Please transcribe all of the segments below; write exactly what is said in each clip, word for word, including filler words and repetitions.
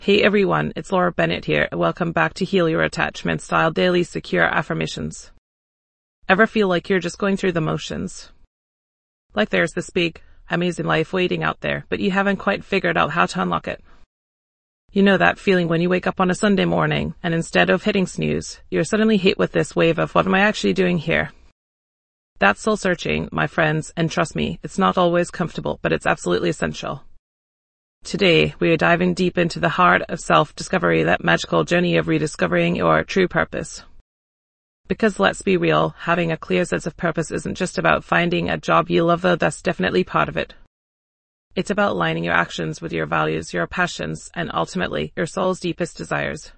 Hey everyone, it's Laura Bennett here, and welcome back to Heal Your Attachment Style Daily Secure Affirmations. Ever feel like you're just going through the motions? Like there's this big, amazing life waiting out there, but you haven't quite figured out how to unlock it. You know that feeling when you wake up on a Sunday morning, and instead of hitting snooze, you're suddenly hit with this wave of what am I actually doing here? That's soul searching, my friends, and trust me, it's not always comfortable, but it's absolutely essential. Today, we are diving deep into the heart of self-discovery, that magical journey of rediscovering your true purpose. Because let's be real, having a clear sense of purpose isn't just about finding a job you love, though that's definitely part of it. It's about aligning your actions with your values, your passions, and ultimately, your soul's deepest desires.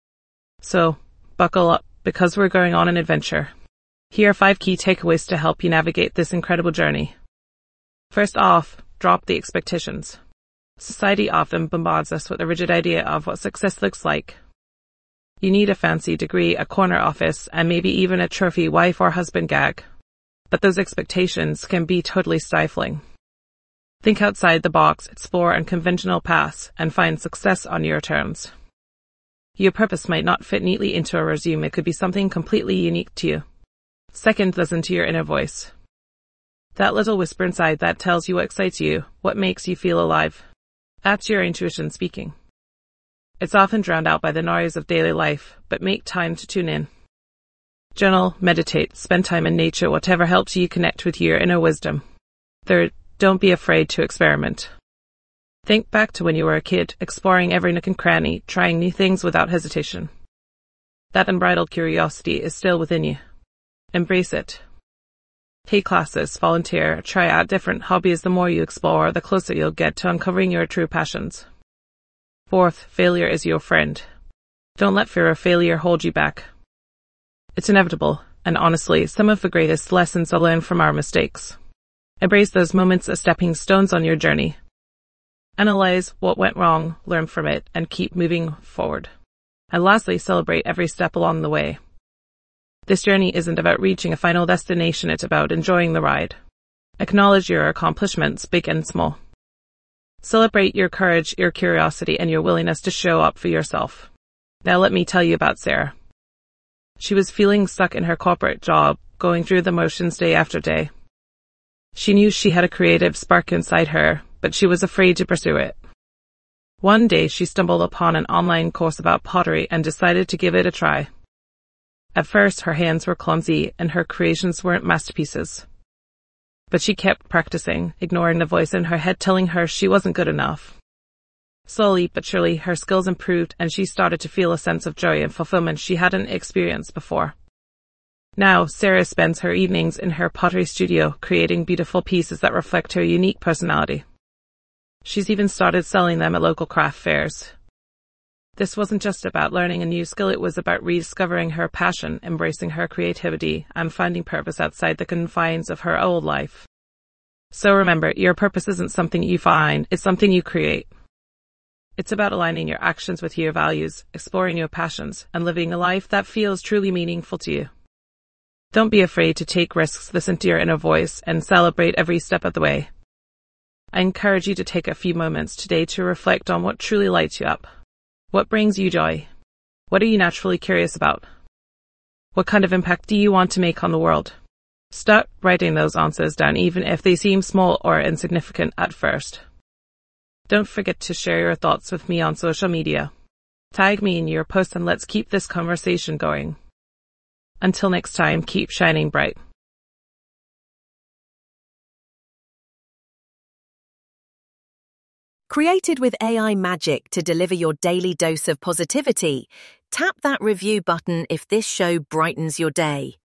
So, buckle up, because we're going on an adventure. Here are five key takeaways to help you navigate this incredible journey. First off, drop the expectations. Society often bombards us with a rigid idea of what success looks like. You need a fancy degree, a corner office, and maybe even a trophy wife or husband gag. But those expectations can be totally stifling. Think outside the box, explore unconventional paths, and find success on your terms. Your purpose might not fit neatly into a resume, it could be something completely unique to you. Second, listen to your inner voice. That little whisper inside that tells you what excites you, what makes you feel alive. That's your intuition speaking. It's often drowned out by the noise of daily life, but make time to tune in. Journal, meditate, spend time in nature, whatever helps you connect with your inner wisdom. Third, don't be afraid to experiment. Think back to when you were a kid, exploring every nook and cranny, trying new things without hesitation. That unbridled curiosity is still within you. Embrace it. Take classes, volunteer, try out different hobbies. The more you explore, the closer you'll get to uncovering your true passions. Fourth, failure is your friend. Don't let fear of failure hold you back. It's inevitable, and honestly, some of the greatest lessons are learned from our mistakes. Embrace those moments as stepping stones on your journey. Analyze what went wrong, learn from it, and keep moving forward. And lastly, celebrate every step along the way. This journey isn't about reaching a final destination, it's about enjoying the ride. Acknowledge your accomplishments, big and small. Celebrate your courage, your curiosity, and your willingness to show up for yourself. Now let me tell you about Sarah. She was feeling stuck in her corporate job, going through the motions day after day. She knew she had a creative spark inside her, but she was afraid to pursue it. One day she stumbled upon an online course about pottery and decided to give it a try. At first, her hands were clumsy and her creations weren't masterpieces. But she kept practicing, ignoring the voice in her head telling her she wasn't good enough. Slowly but surely, her skills improved and she started to feel a sense of joy and fulfillment she hadn't experienced before. Now, Sarah spends her evenings in her pottery studio, creating beautiful pieces that reflect her unique personality. She's even started selling them at local craft fairs. This wasn't just about learning a new skill, it was about rediscovering her passion, embracing her creativity, and finding purpose outside the confines of her old life. So remember, your purpose isn't something you find, it's something you create. It's about aligning your actions with your values, exploring your passions, and living a life that feels truly meaningful to you. Don't be afraid to take risks, listen to your inner voice, and celebrate every step of the way. I encourage you to take a few moments today to reflect on what truly lights you up. What brings you joy? What are you naturally curious about? What kind of impact do you want to make on the world? Start writing those answers down, even if they seem small or insignificant at first. Don't forget to share your thoughts with me on social media. Tag me in your posts and let's keep this conversation going. Until next time, keep shining bright. Created with A I magic to deliver your daily dose of positivity, tap that review button if this show brightens your day.